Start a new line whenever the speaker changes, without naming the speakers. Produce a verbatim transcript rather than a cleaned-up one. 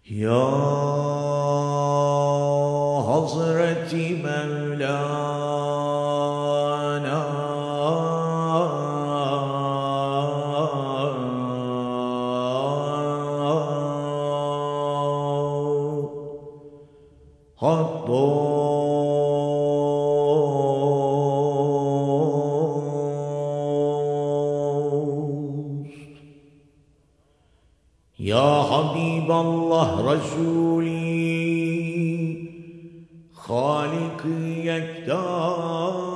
Ya Hazreti Mevlana, Hak dost, Ya Habiballah Resulü, Halik-i Yekta,